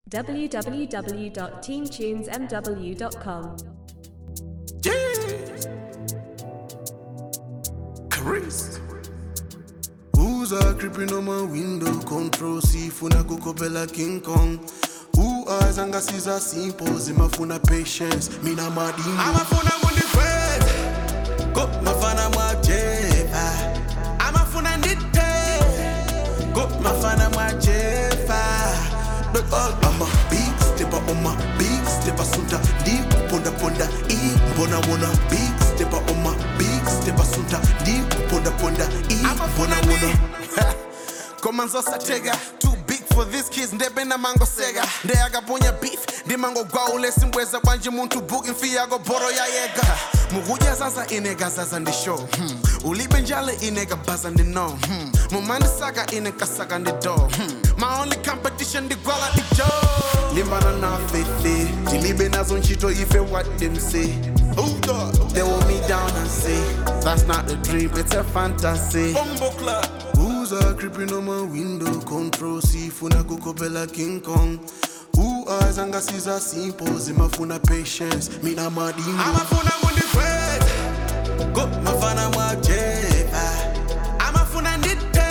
www.teentunesmw.com. Chris. Who's creeping on my window? Control C, funa kukopela King Kong. Who eyes anga siza simple, zimafuna patience. Mina madingo. Amafuna mundi friends. Go mafana mwajefa. Amafuna nite. Go mafana mwajefa. But all I'm a big stepper on my big stepper sunta deep ponda ponda e bona wanna big stepper on my big stepper sunta deep ponda ponda e bona wanna Komanzo satega too big for this kids ndebe na mango sega nde agaponya beef ndi mango gwaule simbweza kwanje muntu booking fee yago boro ya yega muguja sasa inega sasa ndi show ulibe njale inega baza ndi no mumandi saka inega saka ndi do my only competition the gwala the joe limbana na fefe tilibe nazo nchito ife what them say they hold me down and say that's not a dream it's a fantasy Bombo club who's creeping on my window control C funa kukopela King Kong who eyes anga siza simple zimafuna patience mina madingo amafuna mundi friends go mafana mwajefa amafuna nite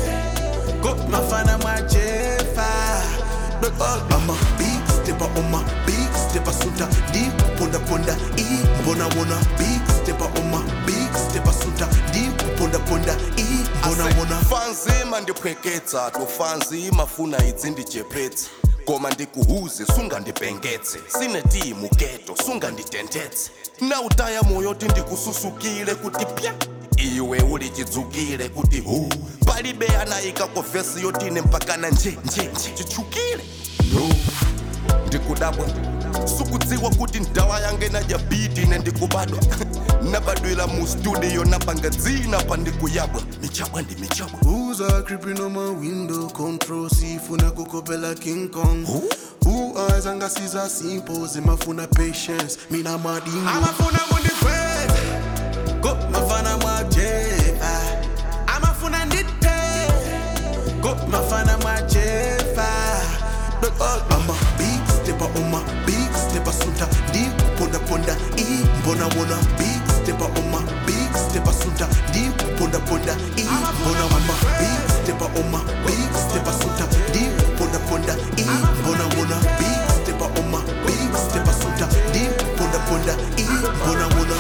go mafana mwajefa but all I'm a big stepper on my big stepper sunta deep ponda ponda e bona wanna big stepper on my big stepper sunta deep ponda ponda e bona wanna fanzima ndipweketsa to fanzima funa idzindi chepetsa koma ndikuhuze sunga ndipengetse sine timu keto sunga nditendetse na utaya moyo tindikususukile kuti pya iwe uli chidzukile kuti palibe anayika ko vesi yotine mpakana nje chichukile no ndikudabwa sukudziwa kuti ndawa yange naja biti nendikubadwa nabadwila mu studio napanga dzina pandikuyabwa michabwa ndi michabwa who's creeping on my window control C funa kukopela King Kong who eyes anga siza simple zimafuna patience mina madingo amafuna mundi friends go mafana mwajefa amafuna nite go mafana mwajefa but all I'm a big stepper on my big stepper sunta deep ponda ponda e bona wanna big stepper on my big stepper sunta deep ponda ponda e bona wanna big stepper on my big stepper sunta deep ponda ponda e bona wanna big stepper on my big stepper sunta deep ponda ponda e bona wanna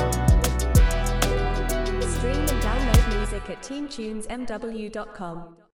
Stream and download music at teentunesmw.com.